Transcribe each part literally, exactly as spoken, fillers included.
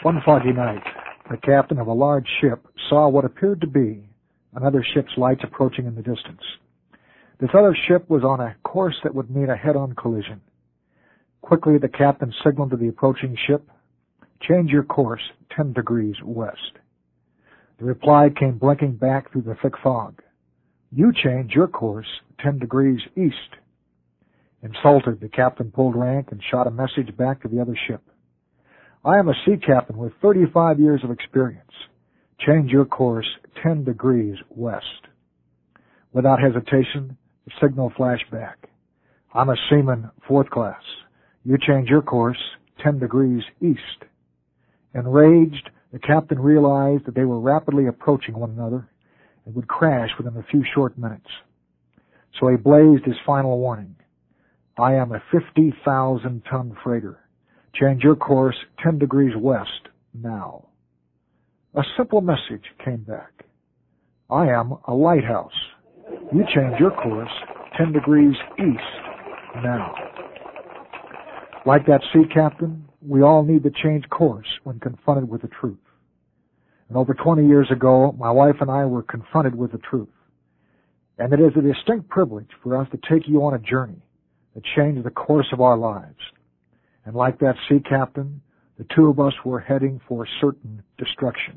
One foggy night, the captain of a large ship saw what appeared to be another ship's lights approaching in the distance. This other ship was on a course that would mean a head-on collision. Quickly, the captain signaled to the approaching ship, "Change your course ten degrees west." The reply came blinking back through the thick fog, "You change your course ten degrees east." Insulted, the captain pulled rank and shot a message back to the other ship. "I am a sea captain with thirty-five years of experience. Change your course ten degrees west." Without hesitation, the signal flashed back. "I'm a seaman, fourth class. You change your course ten degrees east." Enraged, the captain realized that they were rapidly approaching one another and would crash within a few short minutes. So he blazed his final warning. "I am a fifty thousand ton freighter. Change your course ten degrees west now." A simple message came back. "I am a lighthouse. You change your course ten degrees east now." Like that sea captain, we all need to change course when confronted with the truth. And over twenty years ago, my wife and I were confronted with the truth. And it is a distinct privilege for us to take you on a journey that changed the course of our lives. And like that sea captain, the two of us were heading for certain destruction.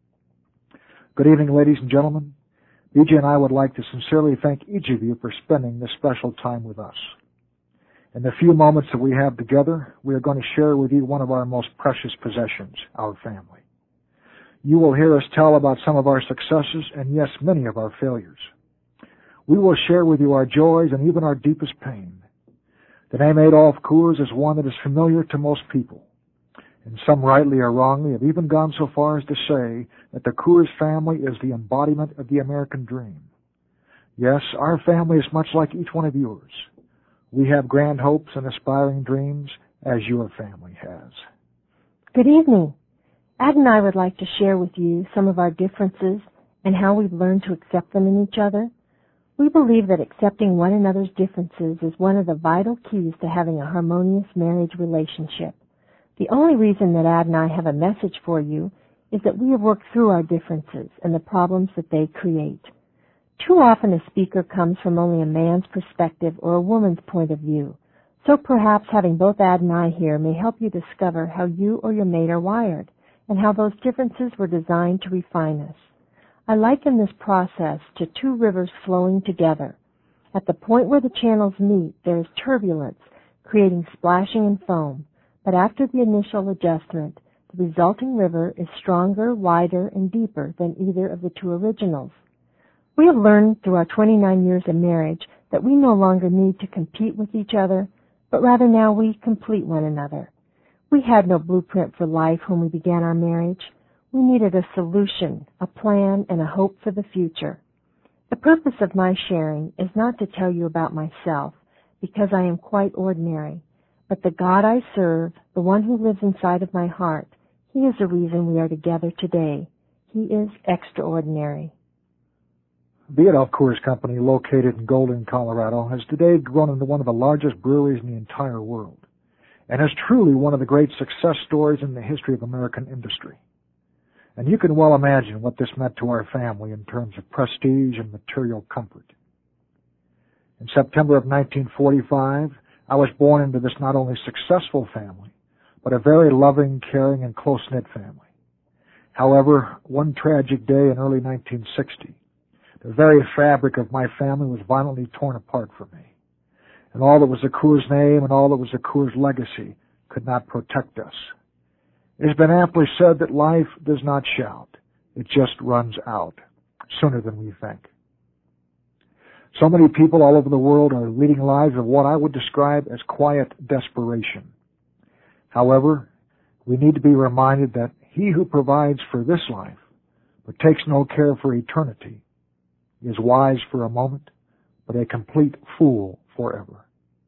Good evening, ladies and gentlemen. B J and I would like to sincerely thank each of you for spending this special time with us. In the few moments that we have together, we are going to share with you one of our most precious possessions, our family. You will hear us tell about some of our successes and, yes, many of our failures. We will share with you our joys and even our deepest pain. The name Adolph Coors is one that is familiar to most people, and some rightly or wrongly have even gone so far as to say that the Coors family is the embodiment of the American dream. Yes, our family is much like each one of yours. We have grand hopes and aspiring dreams, as your family has. Good evening. Ad and I would like to share with you some of our differences and how we've learned to accept them in each other. We believe that accepting one another's differences is one of the vital keys to having a harmonious marriage relationship. The only reason that Ad and I have a message for you is that we have worked through our differences and the problems that they create. Too often a speaker comes from only a man's perspective or a woman's point of view, so perhaps having both Ad and I here may help you discover how you or your mate are wired and how those differences were designed to refine us. I liken this process to two rivers flowing together. At the point where the channels meet, there is turbulence, creating splashing and foam. But after the initial adjustment, the resulting river is stronger, wider, and deeper than either of the two originals. We have learned through our twenty-nine years of marriage that we no longer need to compete with each other, but rather now we complete one another. We had no blueprint for life when we began our marriage. We needed a solution, a plan, and a hope for the future. The purpose of my sharing is not to tell you about myself, because I am quite ordinary, but the God I serve, the one who lives inside of my heart, He is the reason we are together today. He is extraordinary. The Adolph Coors Company, located in Golden, Colorado, has today grown into one of the largest breweries in the entire world, and is truly one of the great success stories in the history of American industry. And you can well imagine what this meant to our family in terms of prestige and material comfort. In September of nineteen forty-five, I was born into this not only successful family, but a very loving, caring, and close-knit family. However, one tragic day in early nineteen sixty, the very fabric of my family was violently torn apart from me, and all that was the Coors name and all that was the Coors legacy could not protect us. It has been amply said that life does not shout. It just runs out sooner than we think. So many people all over the world are leading lives of what I would describe as quiet desperation. However, we need to be reminded that He who provides for this life, but takes no care for eternity, is wise for a moment, but a complete fool forever.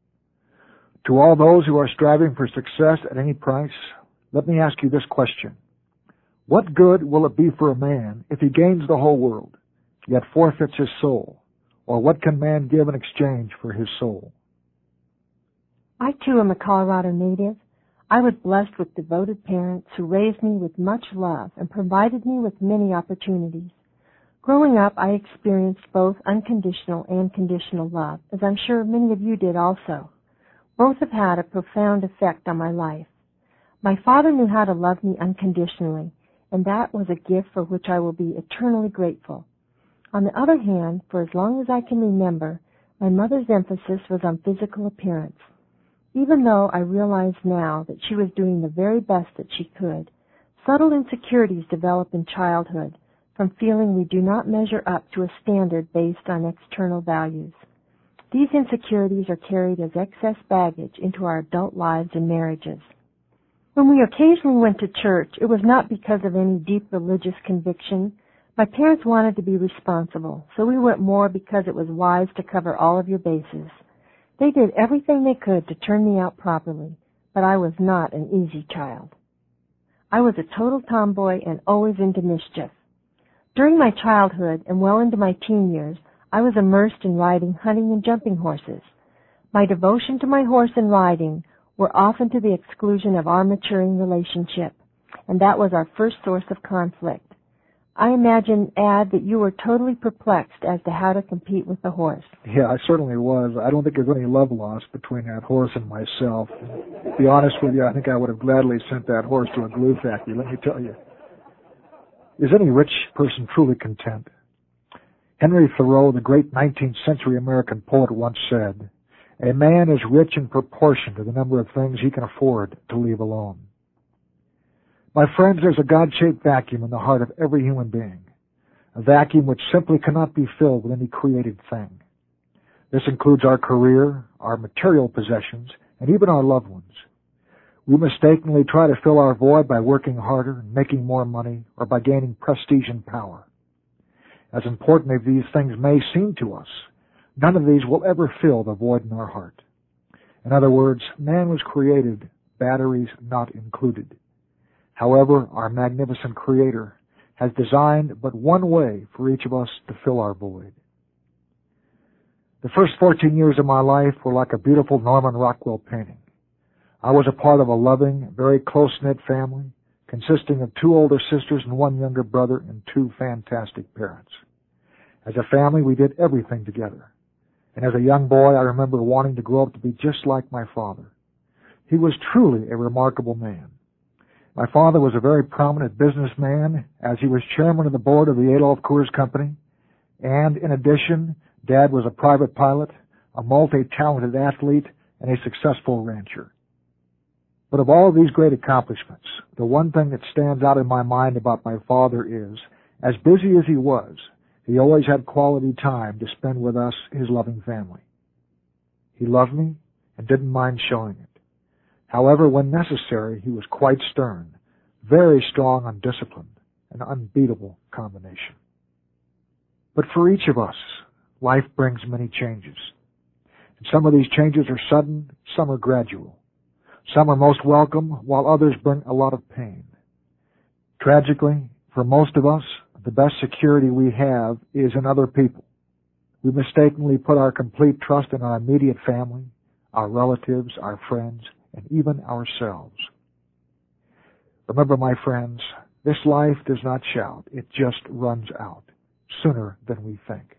To all those who are striving for success at any price, let me ask you this question. What good will it be for a man if he gains the whole world, yet forfeits his soul? Or what can man give in exchange for his soul? I, too, am a Colorado native. I was blessed with devoted parents who raised me with much love and provided me with many opportunities. Growing up, I experienced both unconditional and conditional love, as I'm sure many of you did also. Both have had a profound effect on my life. My father knew how to love me unconditionally, and that was a gift for which I will be eternally grateful. On the other hand, for as long as I can remember, my mother's emphasis was on physical appearance. Even though I realize now that she was doing the very best that she could, subtle insecurities develop in childhood from feeling we do not measure up to a standard based on external values. These insecurities are carried as excess baggage into our adult lives and marriages. When we occasionally went to church, it was not because of any deep religious conviction. My parents wanted to be responsible, so we went more because it was wise to cover all of your bases. They did everything they could to turn me out properly, but I was not an easy child. I was a total tomboy and always into mischief. During my childhood and well into my teen years, I was immersed in riding, hunting, and jumping horses. My devotion to my horse and riding were often to the exclusion of our maturing relationship, and that was our first source of conflict. I imagine, Ad, that you were totally perplexed as to how to compete with the horse. Yeah, I certainly was. I don't think there's any love lost between that horse and myself. To be honest with you, I think I would have gladly sent that horse to a glue factory, let me tell you. Is any rich person truly content? Henry Thoreau, the great nineteenth century American poet, once said, "A man is rich in proportion to the number of things he can afford to leave alone." My friends, there's a God-shaped vacuum in the heart of every human being, a vacuum which simply cannot be filled with any created thing. This includes our career, our material possessions, and even our loved ones. We mistakenly try to fill our void by working harder and making more money, or by gaining prestige and power. As important as these things may seem to us, none of these will ever fill the void in our heart. In other words, man was created, batteries not included. However, our magnificent Creator has designed but one way for each of us to fill our void. The first fourteen years of my life were like a beautiful Norman Rockwell painting. I was a part of a loving, very close-knit family, consisting of two older sisters and one younger brother and two fantastic parents. As a family, we did everything together. And as a young boy, I remember wanting to grow up to be just like my father. He was truly a remarkable man. My father was a very prominent businessman, as he was chairman of the board of the Adolph Coors Company, and in addition, Dad was a private pilot, a multi-talented athlete, and a successful rancher. But of all of these great accomplishments, the one thing that stands out in my mind about my father is, as busy as he was, he always had quality time to spend with us, his loving family. He loved me and didn't mind showing it. However, when necessary, he was quite stern, very strong on discipline, an unbeatable combination. But for each of us, life brings many changes. And some of these changes are sudden, some are gradual. Some are most welcome, while others bring a lot of pain. Tragically, for most of us, the best security we have is in other people. We mistakenly put our complete trust in our immediate family, our relatives, our friends, and even ourselves. Remember, my friends, this life does not shout. It just runs out, sooner than we think.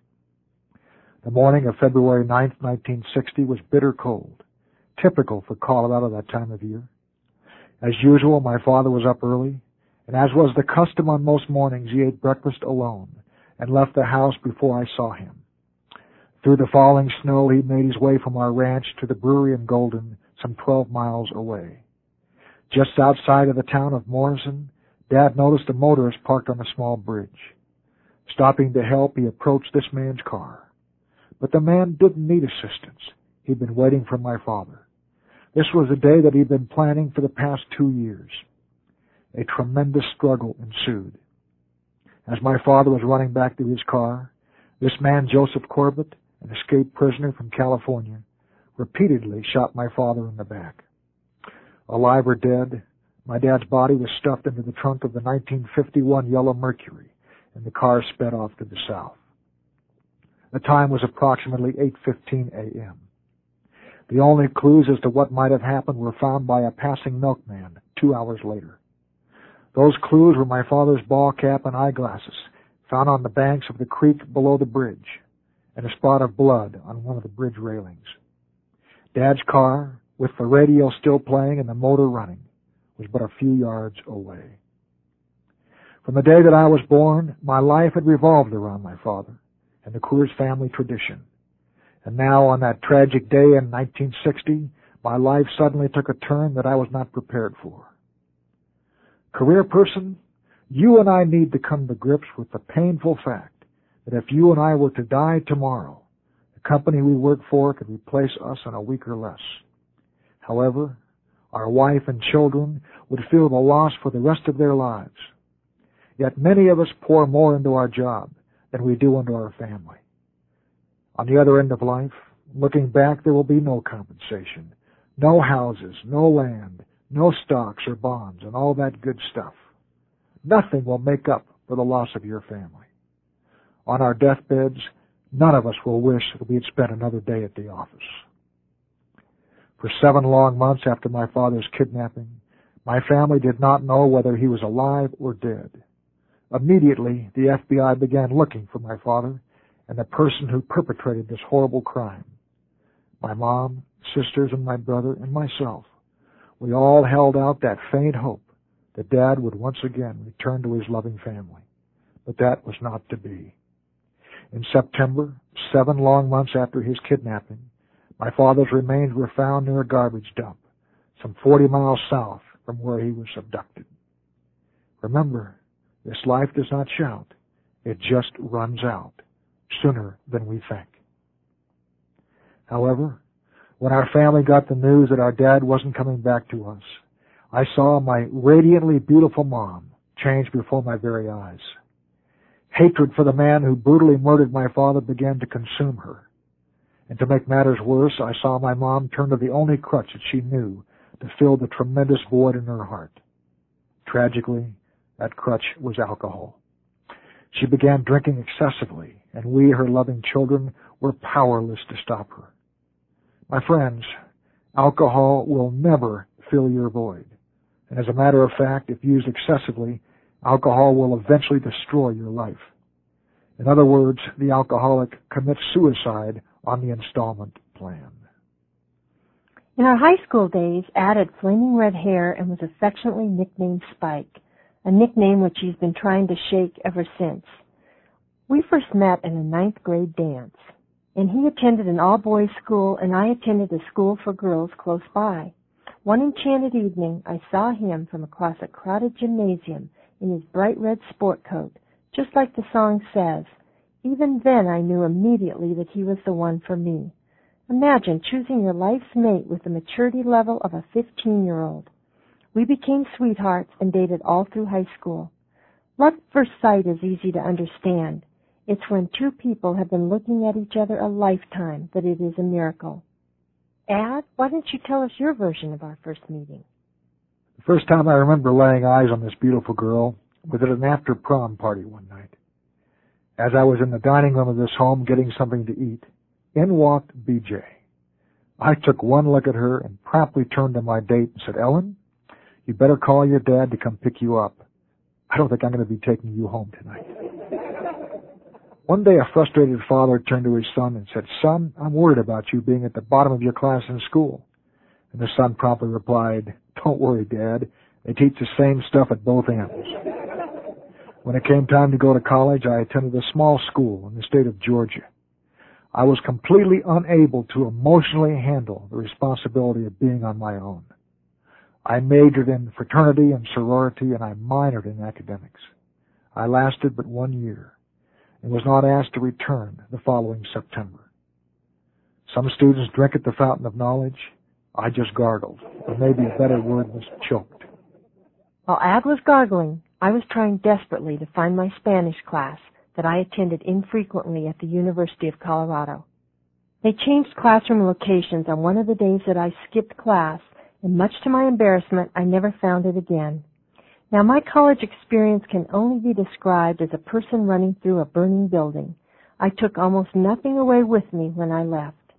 The morning of February ninth, nineteen sixty was bitter cold, typical for Colorado that time of year. As usual, my father was up early, and as was the custom on most mornings, he ate breakfast alone and left the house before I saw him. Through the falling snow, he made his way from our ranch to the brewery in Golden, some twelve miles away. Just outside of the town of Morrison, Dad noticed a motorist parked on a small bridge. Stopping to help, he approached this man's car. But the man didn't need assistance. He'd been waiting for my father. This was a day that he'd been planning for the past two years. A tremendous struggle ensued. As my father was running back to his car, this man, Joseph Corbett, an escaped prisoner from California, repeatedly shot my father in the back. Alive or dead, my dad's body was stuffed into the trunk of the nineteen fifty-one yellow Mercury, and the car sped off to the south. The time was approximately eight fifteen a.m. The only clues as to what might have happened were found by a passing milkman two hours later. Those clues were my father's ball cap and eyeglasses, found on the banks of the creek below the bridge, and a spot of blood on one of the bridge railings. Dad's car, with the radio still playing and the motor running, was but a few yards away. From the day that I was born, my life had revolved around my father and the Coors family tradition. And now, on that tragic day in nineteen sixty, my life suddenly took a turn that I was not prepared for. Career person, you and I need to come to grips with the painful fact that if you and I were to die tomorrow, the company we work for could replace us in a week or less. However, our wife and children would feel the loss for the rest of their lives. Yet many of us pour more into our job than we do into our family. On the other end of life, looking back, there will be no compensation, no houses, no land, no stocks or bonds, and all that good stuff. Nothing will make up for the loss of your family. On our deathbeds, none of us will wish that we had spent another day at the office. For seven long months after my father's kidnapping, my family did not know whether he was alive or dead. Immediately, the F B I began looking for my father and the person who perpetrated this horrible crime. My mom, sisters, and my brother, and myself, we all held out that faint hope that Dad would once again return to his loving family. But that was not to be. In September, seven long months after his kidnapping, my father's remains were found near a garbage dump, some forty miles south from where he was abducted. Remember, this life does not shout. It just runs out, sooner than we think. However, when our family got the news that our dad wasn't coming back to us, I saw my radiantly beautiful mom change before my very eyes. Hatred for the man who brutally murdered my father began to consume her. And to make matters worse, I saw my mom turn to the only crutch that she knew to fill the tremendous void in her heart. Tragically, that crutch was alcohol. She began drinking excessively, and we, her loving children, were powerless to stop her. My friends, alcohol will never fill your void. And as a matter of fact, if used excessively, alcohol will eventually destroy your life. In other words, the alcoholic commits suicide on the installment plan. In our high school days, Ad had flaming red hair and was affectionately nicknamed Spike, a nickname which he's been trying to shake ever since. We first met in a ninth grade dance, and he attended an all-boys school and I attended a school for girls close by. One enchanted evening, I saw him from across a crowded gymnasium in his bright red sport coat, just like the song says. Even then I knew immediately that he was the one for me. Imagine choosing your life's mate with the maturity level of a fifteen-year-old. We became sweethearts and dated all through high school. Love at first sight is easy to understand. It's when two people have been looking at each other a lifetime that it is a miracle. Ad, why don't you tell us your version of our first meeting? The first time I remember laying eyes on this beautiful girl was at an after-prom party one night. As I was in the dining room of this home getting something to eat, in walked B J. I took one look at her and promptly turned to my date and said, "Ellen, you better call your dad to come pick you up. I don't think I'm going to be taking you home tonight." One day, a frustrated father turned to his son and said, "Son, I'm worried about you being at the bottom of your class in school." And the son promptly replied, "Don't worry, Dad. They teach the same stuff at both ends." When it came time to go to college, I attended a small school in the state of Georgia. I was completely unable to emotionally handle the responsibility of being on my own. I majored in fraternity and sorority, and I minored in academics. I lasted but one year and was not asked to return the following September. Some students drink at the fountain of knowledge. I just gargled, or maybe a better word was choked. While Ad was gargling, I was trying desperately to find my Spanish class that I attended infrequently at the University of Colorado. They changed classroom locations on one of the days that I skipped class, and much to my embarrassment, I never found it again. Now, my college experience can only be described as a person running through a burning building. I took almost nothing away with me when I left.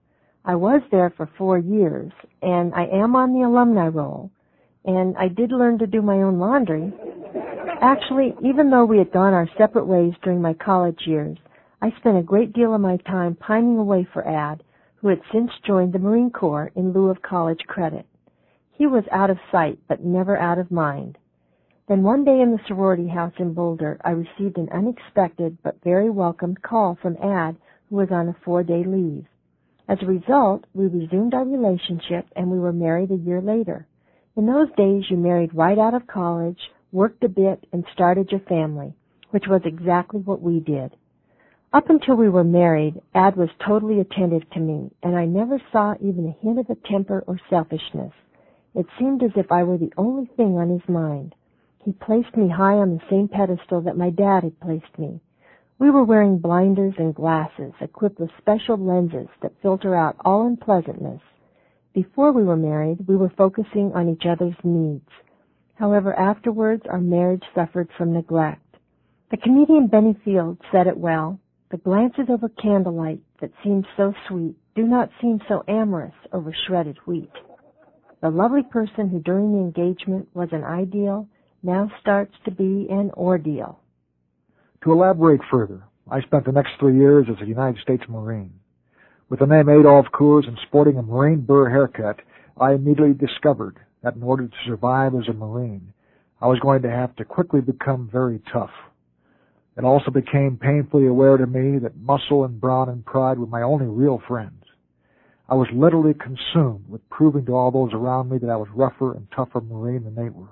I was there for four years, and I am on the alumni roll, and I did learn to do my own laundry. Actually, even though we had gone our separate ways during my college years, I spent a great deal of my time pining away for Ad, who had since joined the Marine Corps in lieu of college credit. He was out of sight, but never out of mind. Then one day in the sorority house in Boulder, I received an unexpected but very welcomed call from Ad, who was on a four-day leave. As a result, we resumed our relationship, and we were married a year later. In those days, you married right out of college, worked a bit, and started your family, which was exactly what we did. Up until we were married, Ad was totally attentive to me, and I never saw even a hint of a temper or selfishness. It seemed as if I were the only thing on his mind. He placed me high on the same pedestal that my dad had placed me. We were wearing blinders and glasses, equipped with special lenses that filter out all unpleasantness. Before we were married, we were focusing on each other's needs. However, afterwards, our marriage suffered from neglect. The comedian Benny Fields said it well: "The glances over candlelight that seem so sweet do not seem so amorous over shredded wheat." The lovely person who during the engagement was an ideal now starts to be an ordeal. To elaborate further, I spent the next three years as a United States Marine. With the name Adolph Coors and sporting a Marine Burr haircut, I immediately discovered that in order to survive as a Marine, I was going to have to quickly become very tough. It also became painfully aware to me that muscle and brawn and pride were my only real friends. I was literally consumed with proving to all those around me that I was rougher and tougher Marine than they were.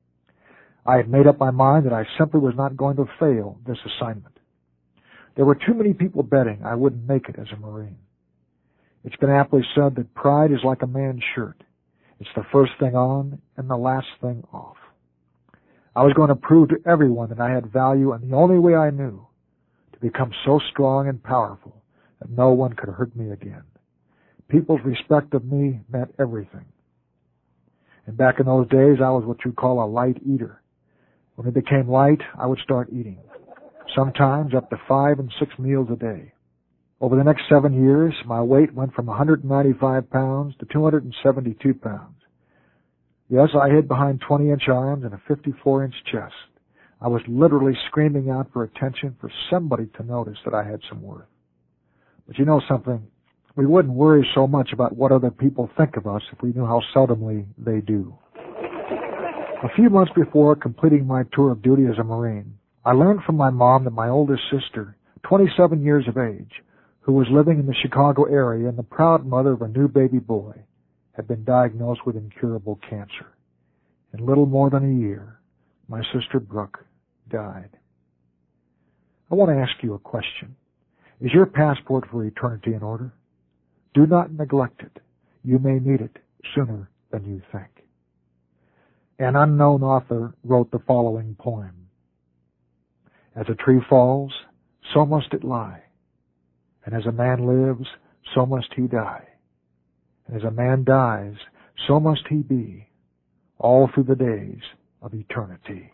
I had made up my mind that I simply was not going to fail this assignment. There were too many people betting I wouldn't make it as a Marine. It's been aptly said that pride is like a man's shirt. It's the first thing on and the last thing off. I was going to prove to everyone that I had value, and the only way I knew, to become so strong and powerful that no one could hurt me again. People's respect of me meant everything. And back in those days, I was what you call a light eater. When it became light, I would start eating, sometimes up to five and six meals a day. Over the next seven years, my weight went from one hundred ninety-five pounds to two hundred seventy-two pounds. Yes, I hid behind twenty-inch arms and a fifty-four inch chest. I was literally screaming out for attention, for somebody to notice that I had some worth. But you know something? We wouldn't worry so much about what other people think of us if we knew how seldomly they do. A few months before completing my tour of duty as a Marine, I learned from my mom that my oldest sister, twenty-seven years of age, who was living in the Chicago area and the proud mother of a new baby boy, had been diagnosed with incurable cancer. In little more than a year, my sister Brooke died. I want to ask you a question. Is your passport for eternity in order? Do not neglect it. You may need it sooner than you think. An unknown author wrote the following poem. As a tree falls, so must it lie. And as a man lives, so must he die. And as a man dies, so must he be, all through the days of eternity.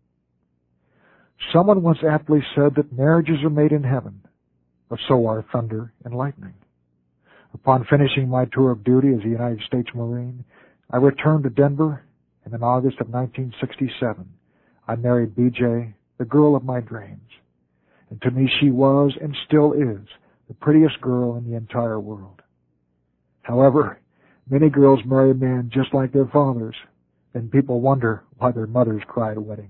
Someone once aptly said that marriages are made in heaven, but so are thunder and lightning. Upon finishing my tour of duty as a United States Marine, I returned to Denver, and in August of nineteen sixty-seven, I married B J, the girl of my dreams. And to me she was, and still is, the prettiest girl in the entire world. However, many girls marry men just like their fathers, and people wonder why their mothers cry at weddings.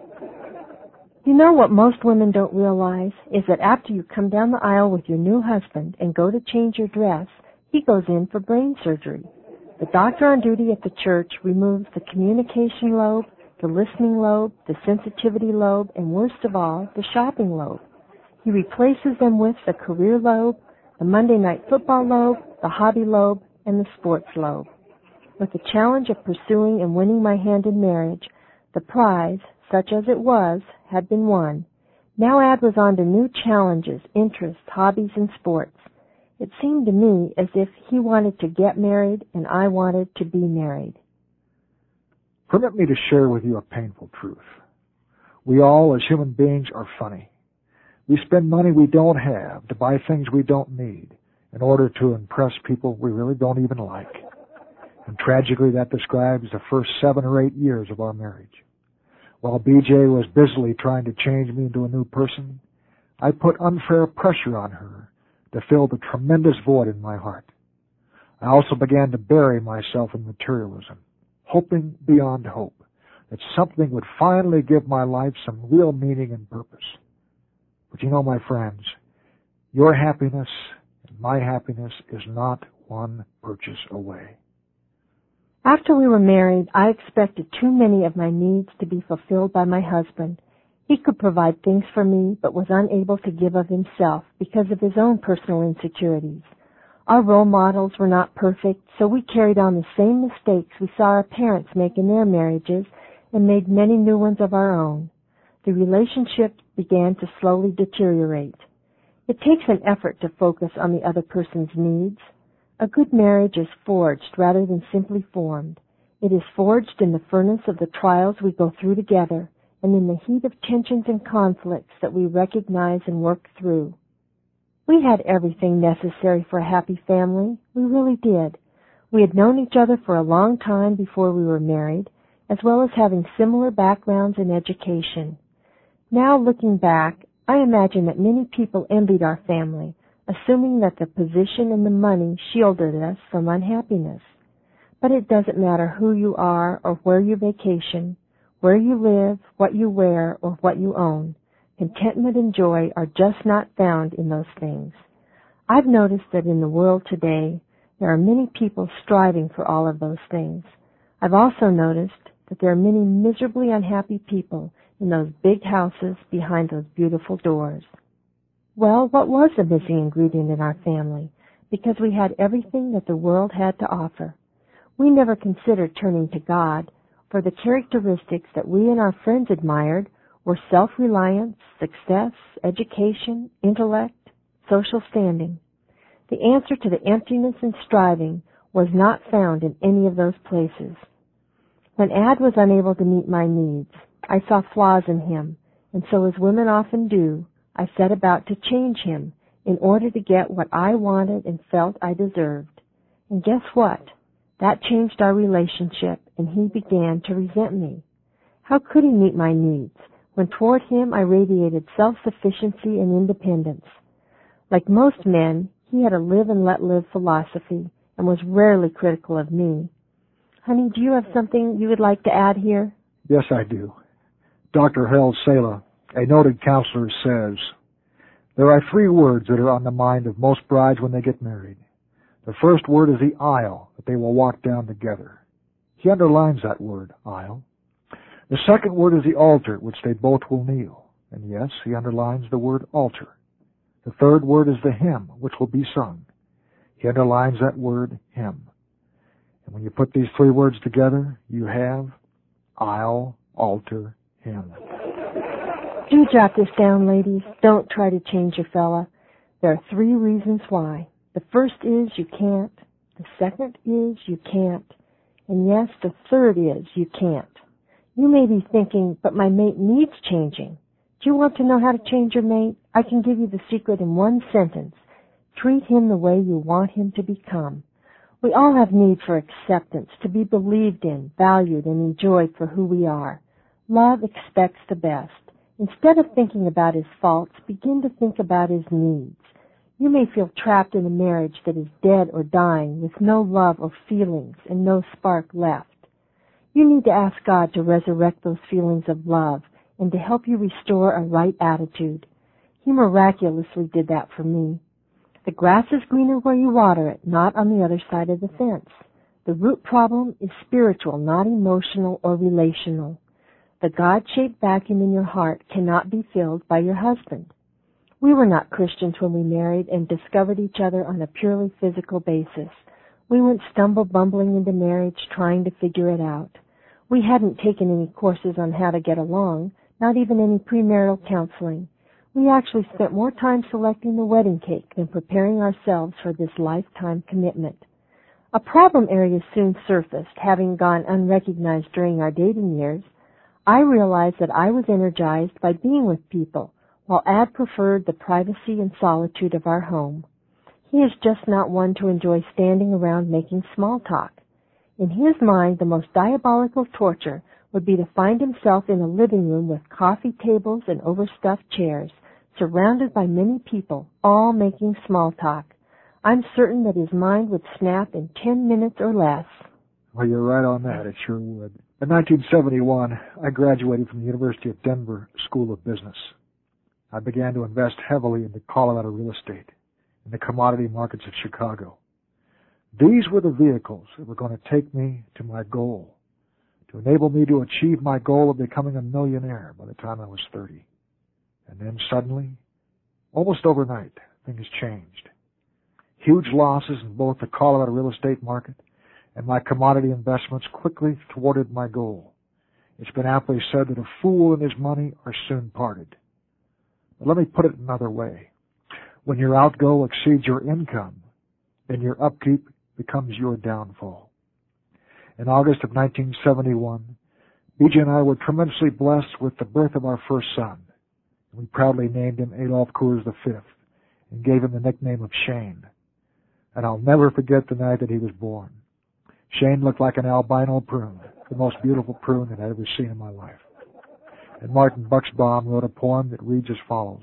You know what most women don't realize is that after you come down the aisle with your new husband and go to change your dress, he goes in for brain surgery. The doctor on duty at the church removes the communication lobe, the listening lobe, the sensitivity lobe, and worst of all, the shopping lobe. He replaces them with the career lobe, the Monday night football lobe, the hobby lobe, and the sports lobe. With the challenge of pursuing and winning my hand in marriage, the prize, such as it was, had been won. Now Ad was on to new challenges, interests, hobbies, and sports. It seemed to me as if he wanted to get married and I wanted to be married. Permit me to share with you a painful truth. We all, as human beings, are funny. We spend money we don't have to buy things we don't need, in order to impress people we really don't even like. And tragically, that describes the first seven or eight years of our marriage. While B J was busily trying to change me into a new person, I put unfair pressure on her to fill the tremendous void in my heart. I also began to bury myself in materialism, hoping beyond hope that something would finally give my life some real meaning and purpose. But you know, my friends, your happiness and my happiness is not one purchase away. After we were married, I expected too many of my needs to be fulfilled by my husband. He could provide things for me, but was unable to give of himself because of his own personal insecurities. Our role models were not perfect, so we carried on the same mistakes we saw our parents make in their marriages and made many new ones of our own. The relationship began to slowly deteriorate. It takes an effort to focus on the other person's needs. A good marriage is forged rather than simply formed. It is forged in the furnace of the trials we go through together and in the heat of tensions and conflicts that we recognize and work through. We had everything necessary for a happy family. We really did. We had known each other for a long time before we were married, as well as having similar backgrounds in education. Now, looking back, I imagine that many people envied our family, assuming that the position and the money shielded us from unhappiness. But it doesn't matter who you are or where you vacation, where you live, what you wear, or what you own. Contentment and joy are just not found in those things. I've noticed that in the world today, there are many people striving for all of those things. I've also noticed that there are many miserably unhappy people in those big houses behind those beautiful doors. Well, what was the missing ingredient in our family? Because we had everything that the world had to offer. We never considered turning to God, for the characteristics that we and our friends admired were self-reliance, success, education, intellect, social standing. The answer to the emptiness and striving was not found in any of those places. When Ad was unable to meet my needs, I saw flaws in him, and so as women often do, I set about to change him in order to get what I wanted and felt I deserved. And guess what? That changed our relationship, and he began to resent me. How could he meet my needs when toward him I radiated self-sufficiency and independence? Like most men, he had a live and let live philosophy and was rarely critical of me. Honey, do you have something you would like to add here? Yes, I do. Doctor Harold Sala, a noted counselor, says, there are three words that are on the mind of most brides when they get married. The first word is the aisle that they will walk down together. He underlines that word, aisle. The second word is the altar, which they both will kneel. And yes, he underlines the word altar. The third word is the hymn, which will be sung. He underlines that word, hymn. And when you put these three words together, you have aisle, altar, hymn. Do jot this down, ladies. Don't try to change your fella. There are three reasons why. The first is you can't. The second is you can't. And yes, the third is you can't. You may be thinking, but my mate needs changing. Do you want to know how to change your mate? I can give you the secret in one sentence. Treat him the way you want him to become. We all have need for acceptance, to be believed in, valued, and enjoyed for who we are. Love expects the best. Instead of thinking about his faults, begin to think about his needs. You may feel trapped in a marriage that is dead or dying with no love or feelings and no spark left. You need to ask God to resurrect those feelings of love and to help you restore a right attitude. He miraculously did that for me. The grass is greener where you water it, not on the other side of the fence. The root problem is spiritual, not emotional or relational. The God-shaped vacuum in your heart cannot be filled by your husband. We were not Christians when we married and discovered each other on a purely physical basis. We went stumble-bumbling into marriage trying to figure it out. We hadn't taken any courses on how to get along, not even any premarital counseling. We actually spent more time selecting the wedding cake than preparing ourselves for this lifetime commitment. A problem area soon surfaced, having gone unrecognized during our dating years. I realized that I was energized by being with people, while Ad preferred the privacy and solitude of our home. He is just not one to enjoy standing around making small talk. In his mind, the most diabolical torture would be to find himself in a living room with coffee tables and overstuffed chairs, surrounded by many people, all making small talk. I'm certain that his mind would snap in ten minutes or less. Well, you're right on that. It sure would. In nineteen seventy-one, I graduated from the University of Denver School of Business. I began to invest heavily into Colorado real estate, in the commodity markets of Chicago. These were the vehicles that were going to take me to my goal, to enable me to achieve my goal of becoming a millionaire by the time I was thirty. And then suddenly, almost overnight, things changed. Huge losses in both the Colorado real estate market and my commodity investments quickly thwarted my goal. It's been aptly said that a fool and his money are soon parted. But let me put it another way. When your outgo exceeds your income, then your upkeep becomes your downfall. In August of nineteen seventy-one, B J and I were tremendously blessed with the birth of our first son. We proudly named him Adolph Coors the Fifth and gave him the nickname of Shane. And I'll never forget the night that he was born. Shane looked like an albino prune, the most beautiful prune that I'd ever seen in my life. And Martin Buxbaum wrote a poem that reads as follows.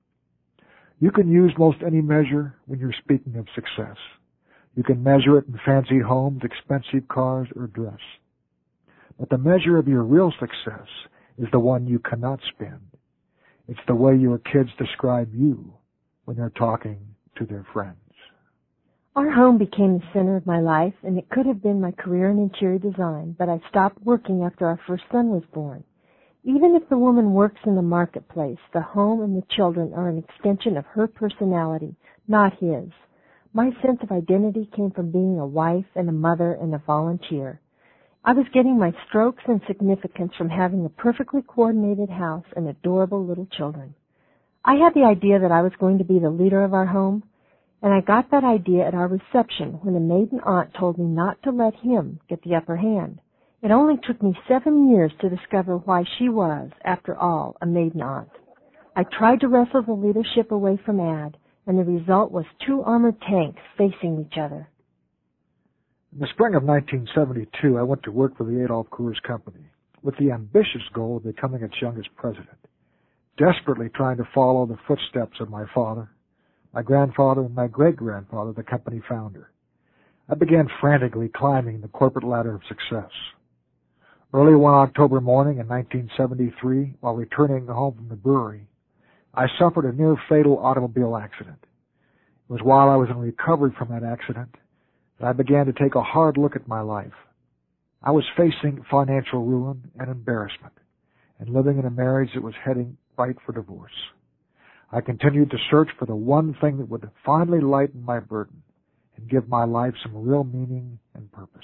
You can use most any measure when you're speaking of success. You can measure it in fancy homes, expensive cars, or dress. But the measure of your real success is the one you cannot spend. It's the way your kids describe you when they're talking to their friends. Our home became the center of my life, and it could have been my career in interior design, but I stopped working after our first son was born. Even if the woman works in the marketplace, the home and the children are an extension of her personality, not his. My sense of identity came from being a wife and a mother and a volunteer. I was getting my strokes and significance from having a perfectly coordinated house and adorable little children. I had the idea that I was going to be the leader of our home, and I got that idea at our reception when a maiden aunt told me not to let him get the upper hand. It only took me seven years to discover why she was, after all, a maiden aunt. I tried to wrestle the leadership away from Ad, and the result was two armored tanks facing each other. In the spring of nineteen seventy-two, I went to work for the Adolph Coors Company with the ambitious goal of becoming its youngest president, desperately trying to follow the footsteps of my father, my grandfather, and my great-grandfather, the company founder. I began frantically climbing the corporate ladder of success. Early one October morning in nineteen seventy-three, while returning home from the brewery, I suffered a near-fatal automobile accident. It was while I was in recovery from that accident that I began to take a hard look at my life. I was facing financial ruin and embarrassment, and living in a marriage that was heading right for divorce. I continued to search for the one thing that would finally lighten my burden and give my life some real meaning and purpose.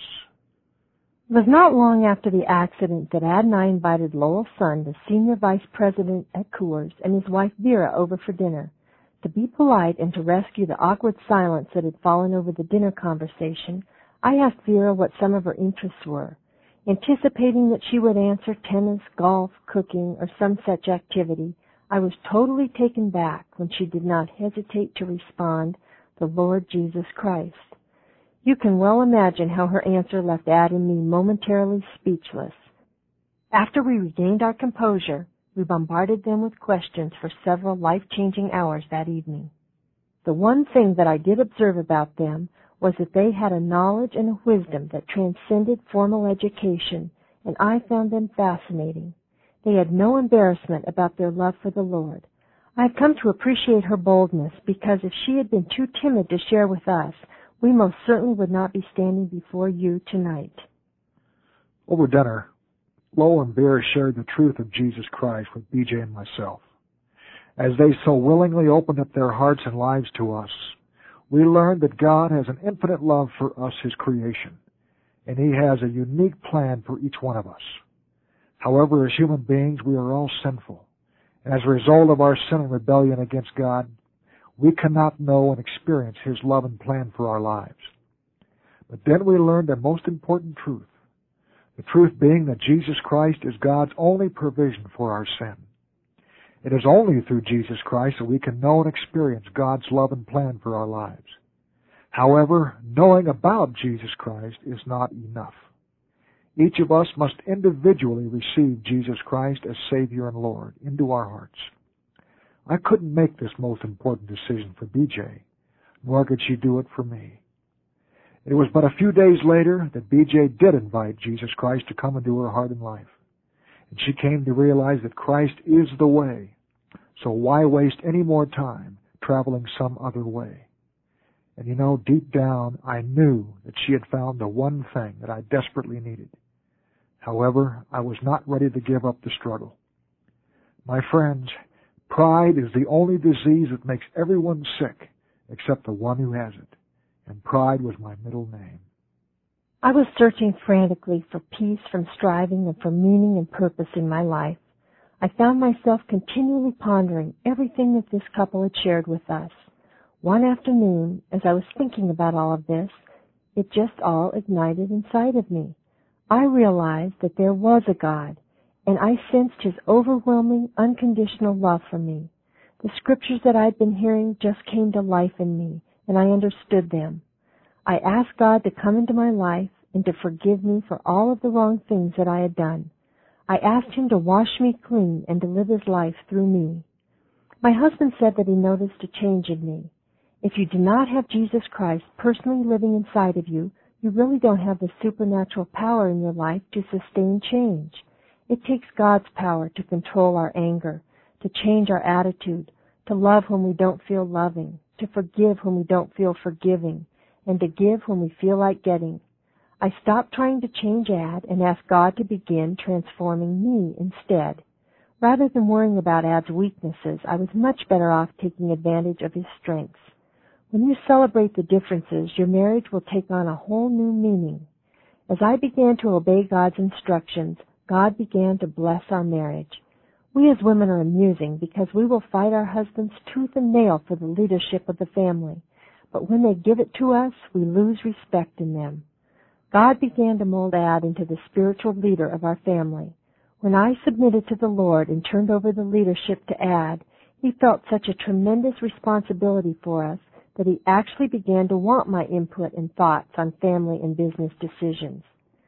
It was not long after the accident that Ad and I invited Lowell Sun, the senior vice president at Coors, and his wife Vera over for dinner. To be polite and to rescue the awkward silence that had fallen over the dinner conversation, I asked Vera what some of her interests were. Anticipating that she would answer tennis, golf, cooking, or some such activity, I was totally taken back when she did not hesitate to respond, the Lord Jesus Christ. You can well imagine how her answer left Ad and me momentarily speechless. After we regained our composure, we bombarded them with questions for several life-changing hours that evening. The one thing that I did observe about them was that they had a knowledge and a wisdom that transcended formal education, and I found them fascinating. They had no embarrassment about their love for the Lord. I have come to appreciate her boldness because if she had been too timid to share with us, we most certainly would not be standing before you tonight. Over dinner, Lowell and Vera shared the truth of Jesus Christ with B J and myself. As they so willingly opened up their hearts and lives to us, we learned that God has an infinite love for us, His creation, and He has a unique plan for each one of us. However, as human beings, we are all sinful, and as a result of our sin and rebellion against God, we cannot know and experience His love and plan for our lives. But then we learned a most important truth, the truth being that Jesus Christ is God's only provision for our sin. It is only through Jesus Christ that we can know and experience God's love and plan for our lives. However, knowing about Jesus Christ is not enough. Each of us must individually receive Jesus Christ as Savior and Lord into our hearts. I couldn't make this most important decision for B J, nor could she do it for me. It was but a few days later that B J did invite Jesus Christ to come into her heart and life, and she came to realize that Christ is the way, so why waste any more time traveling some other way? And you know, deep down, I knew that she had found the one thing that I desperately needed. However, I was not ready to give up the struggle. My friends, pride is the only disease that makes everyone sick except the one who has it, and pride was my middle name. I was searching frantically for peace from striving and for meaning and purpose in my life. I found myself continually pondering everything that this couple had shared with us. One afternoon, as I was thinking about all of this, it just all ignited inside of me. I realized that there was a God, and I sensed His overwhelming, unconditional love for me. The scriptures that I'd been hearing just came to life in me, and I understood them. I asked God to come into my life and to forgive me for all of the wrong things that I had done. I asked Him to wash me clean and to live His life through me. My husband said that he noticed a change in me. If you do not have Jesus Christ personally living inside of you, you really don't have the supernatural power in your life to sustain change. It takes God's power to control our anger, to change our attitude, to love when we don't feel loving, to forgive when we don't feel forgiving, and to give when we feel like getting. I stopped trying to change Ad and asked God to begin transforming me instead. Rather than worrying about Ad's weaknesses, I was much better off taking advantage of his strengths. When you celebrate the differences, your marriage will take on a whole new meaning. As I began to obey God's instructions, God began to bless our marriage. We as women are amusing because we will fight our husbands tooth and nail for the leadership of the family. But when they give it to us, we lose respect in them. God began to mold Ad into the spiritual leader of our family. When I submitted to the Lord and turned over the leadership to Ad, he felt such a tremendous responsibility for us that he actually began to want my input and thoughts on family and business decisions.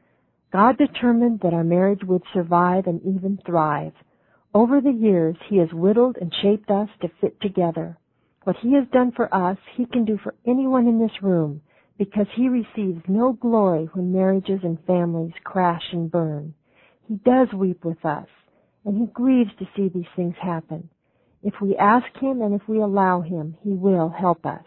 God determined that our marriage would survive and even thrive. Over the years, He has whittled and shaped us to fit together. What He has done for us, He can do for anyone in this room, because He receives no glory when marriages and families crash and burn. He does weep with us, and He grieves to see these things happen. If we ask Him and if we allow Him, He will help us.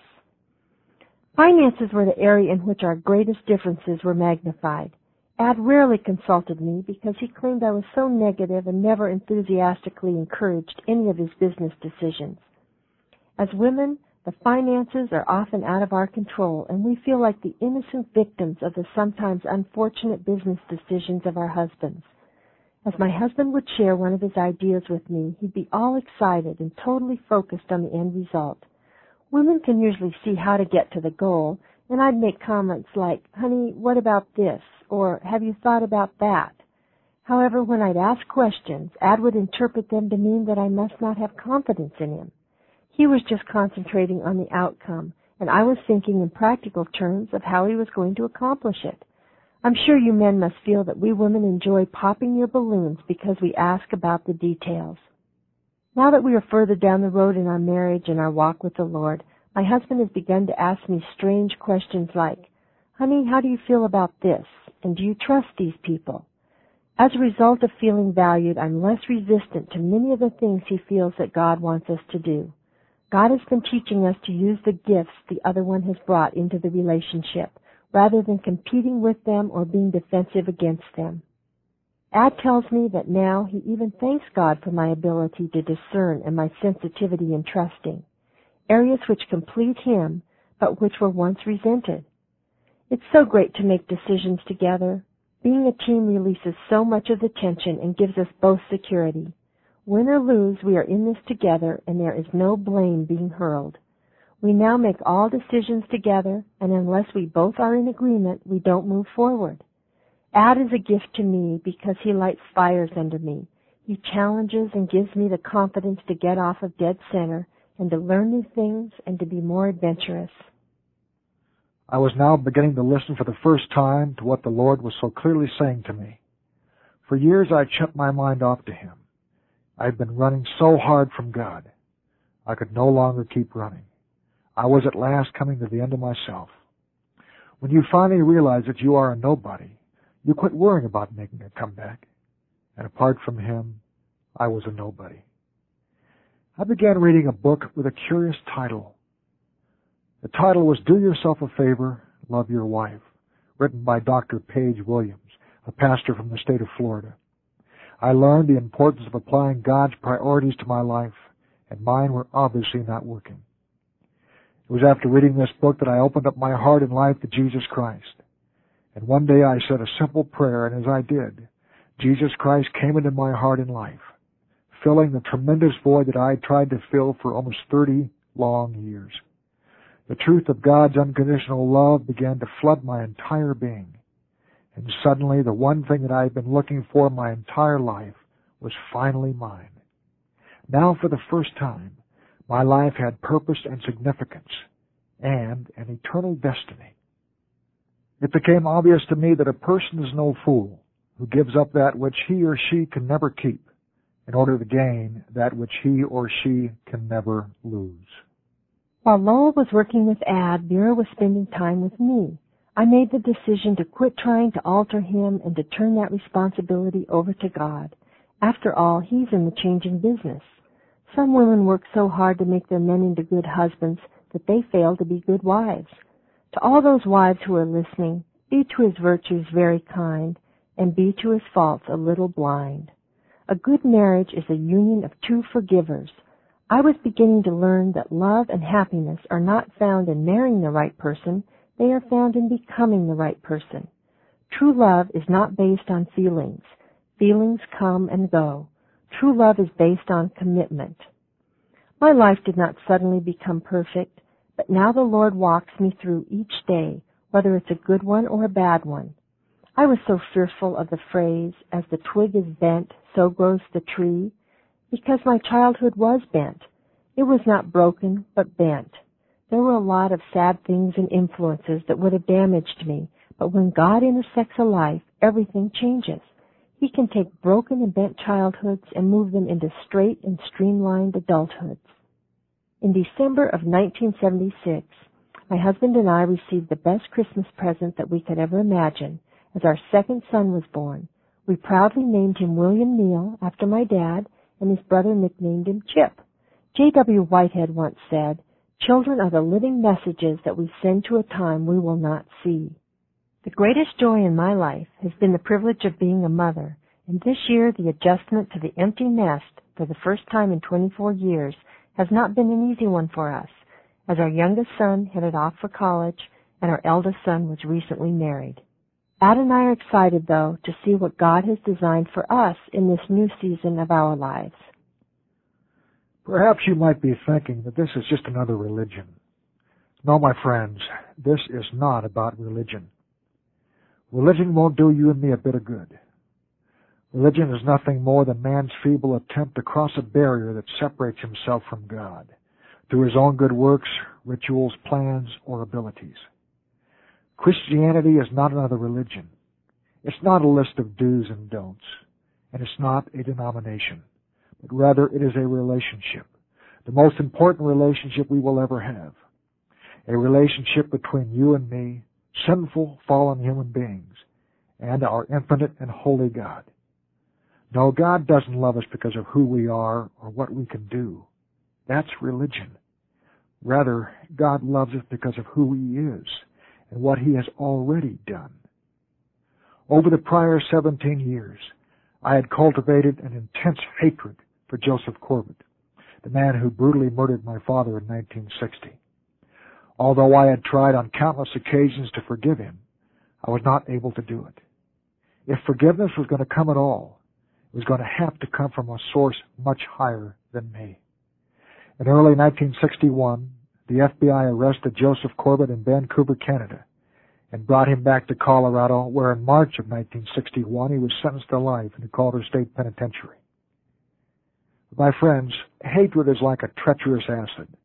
Finances were the area in which our greatest differences were magnified. Ad rarely consulted me because he claimed I was so negative and never enthusiastically encouraged any of his business decisions. As women, the finances are often out of our control, and we feel like the innocent victims of the sometimes unfortunate business decisions of our husbands. As my husband would share one of his ideas with me, he'd be all excited and totally focused on the end result. Women can usually see how to get to the goal, and I'd make comments like, "Honey, what about this?" or "Have you thought about that?" However, when I'd ask questions, Ad would interpret them to mean that I must not have confidence in him. He was just concentrating on the outcome, and I was thinking in practical terms of how he was going to accomplish it. I'm sure you men must feel that we women enjoy popping your balloons because we ask about the details. Now that we are further down the road in our marriage and our walk with the Lord, my husband has begun to ask me strange questions like, "Honey, how do you feel about this? And do you trust these people?" As a result of feeling valued, I'm less resistant to many of the things he feels that God wants us to do. God has been teaching us to use the gifts the other one has brought into the relationship, rather than competing with them or being defensive against them. Ad tells me that now he even thanks God for my ability to discern and my sensitivity in trusting, areas which complete him, but which were once resented. It's so great to make decisions together. Being a team releases so much of the tension and gives us both security. Win or lose, we are in this together, and there is no blame being hurled. We now make all decisions together, and unless we both are in agreement, we don't move forward. Ad is a gift to me because he lights fires under me. He challenges and gives me the confidence to get off of dead center and to learn new things and to be more adventurous. I was now beginning to listen for the first time to what the Lord was so clearly saying to me. For years I had shut my mind off to Him. I had been running so hard from God. I could no longer keep running. I was at last coming to the end of myself. When you finally realize that you are a nobody, you quit worrying about making a comeback. And apart from Him, I was a nobody. I began reading a book with a curious title. The title was Do Yourself a Favor, Love Your Wife, written by Doctor Paige Williams, a pastor from the state of Florida. I learned the importance of applying God's priorities to my life, and mine were obviously not working. It was after reading this book that I opened up my heart and life to Jesus Christ. And one day I said a simple prayer, and as I did, Jesus Christ came into my heart and life, filling the tremendous void that I had tried to fill for almost thirty long years. The truth of God's unconditional love began to flood my entire being. And suddenly, the one thing that I had been looking for my entire life was finally mine. Now, for the first time, my life had purpose and significance, and an eternal destiny. It became obvious to me that a person is no fool who gives up that which he or she can never keep in order to gain that which he or she can never lose. While Lowell was working with Ad, Vera was spending time with me. I made the decision to quit trying to alter him and to turn that responsibility over to God. After all, He's in the changing business. Some women work so hard to make their men into good husbands that they fail to be good wives. To all those wives who are listening, be to His virtues very kind, and be to His faults a little blind. A good marriage is a union of two forgivers. I was beginning to learn that love and happiness are not found in marrying the right person, they are found in becoming the right person. True love is not based on feelings. Feelings come and go. True love is based on commitment. My life did not suddenly become perfect, but now the Lord walks me through each day, whether it's a good one or a bad one. I was so fearful of the phrase, as the twig is bent, so grows the tree, because my childhood was bent. It was not broken, but bent. There were a lot of sad things and influences that would have damaged me, but when God intersects a life, everything changes. He can take broken and bent childhoods and move them into straight and streamlined adulthoods. In December of nineteen seventy-six, my husband and I received the best Christmas present that we could ever imagine, as our second son was born. We proudly named him William Neal, after my dad, and his brother nicknamed him Chip. J W Whitehead once said, "Children are the living messages that we send to a time we will not see." The greatest joy in my life has been the privilege of being a mother, and this year the adjustment to the empty nest for the first time in twenty-four years has not been an easy one for us, as our youngest son headed off for college and our eldest son was recently married. Ad and I are excited, though, to see what God has designed for us in this new season of our lives. Perhaps you might be thinking that this is just another religion. No, my friends, this is not about religion. Religion won't do you and me a bit of good. Religion is nothing more than man's feeble attempt to cross a barrier that separates himself from God through his own good works, rituals, plans, or abilities. Christianity is not another religion. It's not a list of do's and don'ts, and it's not a denomination, but rather it is a relationship, the most important relationship we will ever have, a relationship between you and me, sinful, fallen human beings, and our infinite and holy God. No, God doesn't love us because of who we are or what we can do. That's religion. Rather, God loves us because of who He is and what He has already done. Over the prior seventeen years, I had cultivated an intense hatred for Joseph Corbett, the man who brutally murdered my father in nineteen sixty. Although I had tried on countless occasions to forgive him, I was not able to do it. If forgiveness was going to come at all, it was going to have to come from a source much higher than me. In early nineteen sixty-one, the F B I arrested Joseph Corbett in Vancouver, Canada, and brought him back to Colorado, where in March of nineteen sixty-one he was sentenced to life in the Calder State Penitentiary. My friends, hatred is like a treacherous acid.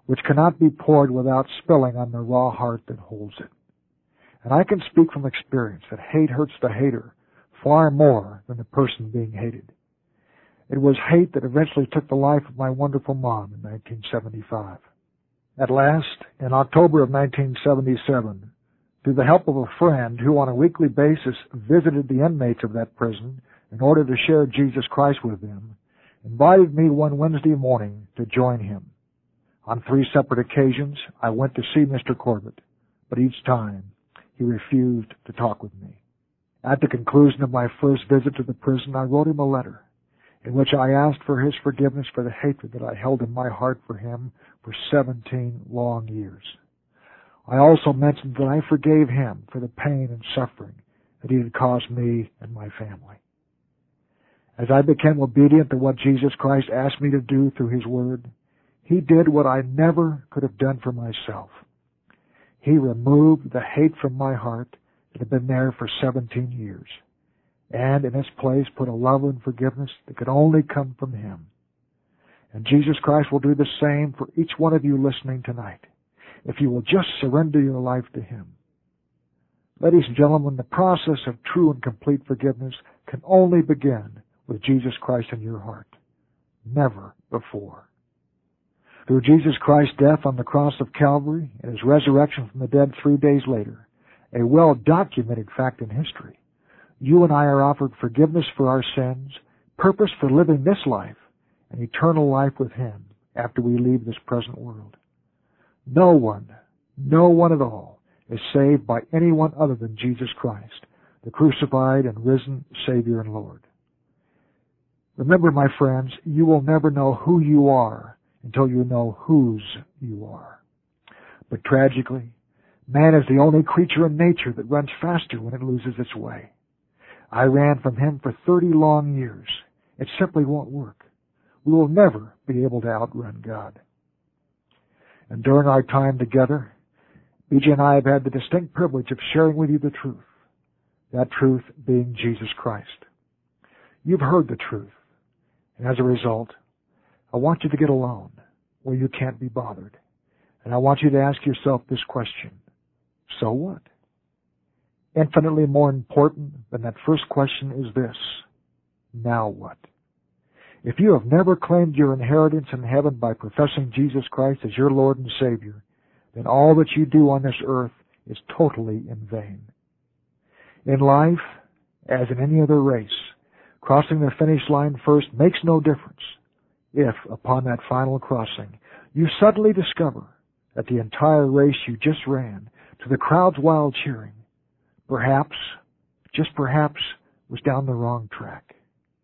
which cannot be poured without spilling on the raw heart that holds it. And I can speak from experience that hate hurts the hater far more than the person being hated. It was hate that eventually took the life of my wonderful mom in nineteen seventy-five. At last, in October of nineteen seventy-seven, through the help of a friend who on a weekly basis visited the inmates of that prison in order to share Jesus Christ with them, invited me one Wednesday morning to join him. On three separate occasions, I went to see Mister Corbett, but each time he refused to talk with me. At the conclusion of my first visit to the prison, I wrote him a letter in which I asked for his forgiveness for the hatred that I held in my heart for him for seventeen long years. I also mentioned that I forgave him for the pain and suffering that he had caused me and my family. As I became obedient to what Jesus Christ asked me to do through his word, he did what I never could have done for myself. He removed the hate from my heart that had been there for seventeen years, and in its place put a love and forgiveness that could only come from him. And Jesus Christ will do the same for each one of you listening tonight, if you will just surrender your life to him. Ladies and gentlemen, the process of true and complete forgiveness can only begin with Jesus Christ in your heart. Never before. Through Jesus Christ's death on the cross of Calvary and his resurrection from the dead three days later, a well-documented fact in history, you and I are offered forgiveness for our sins, purpose for living this life, and eternal life with him after we leave this present world. No one, no one at all, is saved by anyone other than Jesus Christ, the crucified and risen Savior and Lord. Remember, my friends, you will never know who you are until you know whose you are. But tragically, man is the only creature in nature that runs faster when it loses its way. I ran from him for thirty long years. It simply won't work. We will never be able to outrun God. And during our time together, B J and I have had the distinct privilege of sharing with you the truth, that truth being Jesus Christ. You've heard the truth, and as a result, I want you to get alone where you can't be bothered. And I want you to ask yourself this question: so what? Infinitely more important than that first question is this: now what? If you have never claimed your inheritance in heaven by professing Jesus Christ as your Lord and Savior, then all that you do on this earth is totally in vain. In life, as in any other race, crossing the finish line first makes no difference if, upon that final crossing, you suddenly discover that the entire race you just ran, to the crowd's wild cheering, perhaps, just perhaps, was down the wrong track.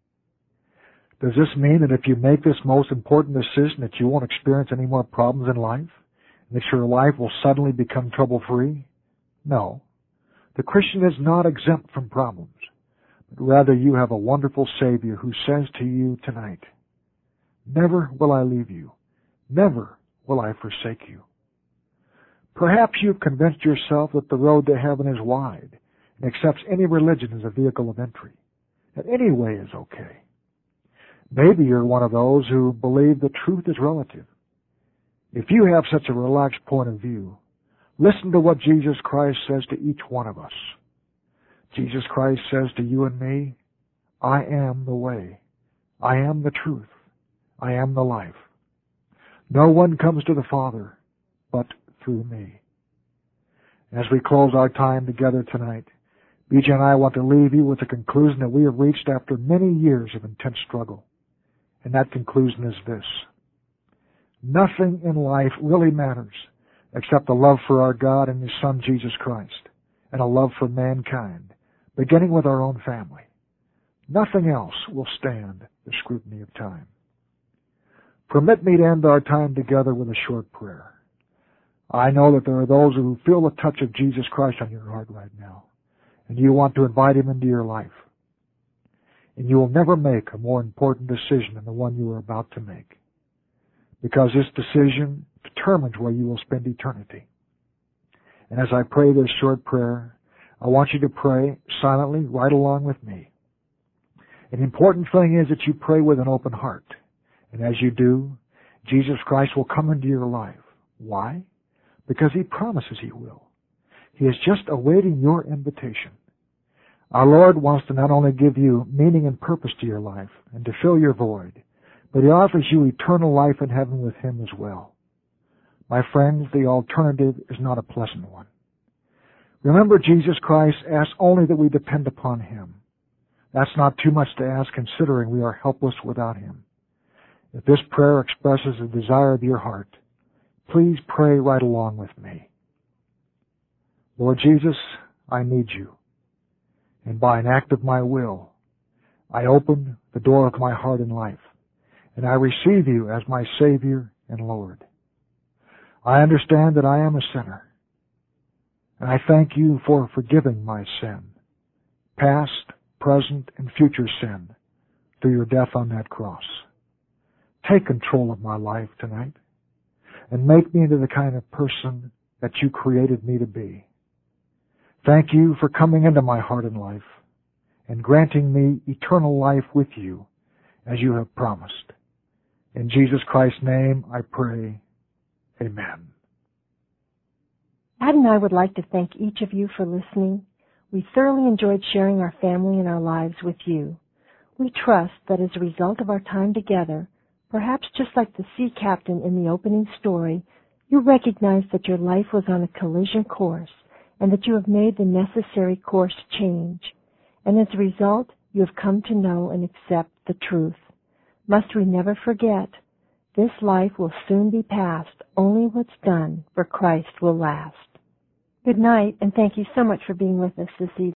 Does this mean that if you make this most important decision that you won't experience any more problems in life, and that your life will suddenly become trouble-free? No. The Christian is not exempt from problems, but rather you have a wonderful Savior who says to you tonight, "Never will I leave you. Never will I forsake you." Perhaps you've convinced yourself that the road to heaven is wide and accepts any religion as a vehicle of entry, that any way is okay. Maybe you're one of those who believe that truth is relative. If you have such a relaxed point of view, listen to what Jesus Christ says to each one of us. Jesus Christ says to you and me, "I am the way. I am the truth. I am the life. No one comes to the Father but through me." As we close our time together tonight, B J and I want to leave you with the conclusion that we have reached after many years of intense struggle. And that conclusion is this: nothing in life really matters except a love for our God and his Son, Jesus Christ, and a love for mankind, beginning with our own family. Nothing else will stand the scrutiny of time. Permit me to end our time together with a short prayer. I know that there are those who feel the touch of Jesus Christ on your heart right now, and you want to invite him into your life. And you will never make a more important decision than the one you are about to make, because this decision determines where you will spend eternity. And as I pray this short prayer, I want you to pray silently right along with me. An important thing is that you pray with an open heart. And as you do, Jesus Christ will come into your life, Why? Because He promises He will. He is just awaiting your invitation. Our Lord wants to not only give you meaning and purpose to your life and to fill your void, but He offers you eternal life in heaven with Him as well. My friends, the alternative is not a pleasant one. Remember, Jesus Christ asks only that we depend upon Him. That's not too much to ask, considering we are helpless without Him. If this prayer expresses a desire of your heart, please pray right along with me. Lord Jesus, I need You, and by an act of my will, I open the door of my heart and life, and I receive You as my Savior and Lord. I understand that I am a sinner, and I thank You for forgiving my sin, past, present, and future sin, through Your death on that cross. Take control of my life tonight, and make me into the kind of person that You created me to be. Thank You for coming into my heart and life, and granting me eternal life with You, as You have promised. In Jesus Christ's name I pray. Amen. Ad and I would like to thank each of you for listening. We thoroughly enjoyed sharing our family and our lives with you. We trust that as a result of our time together, perhaps just like the sea captain in the opening story, you recognize that your life was on a collision course and that you have made the necessary course change. And as a result, you have come to know and accept the truth. Must we never forget, this life will soon be past. Only what's done for Christ will last. Good night, and thank you so much for being with us this evening.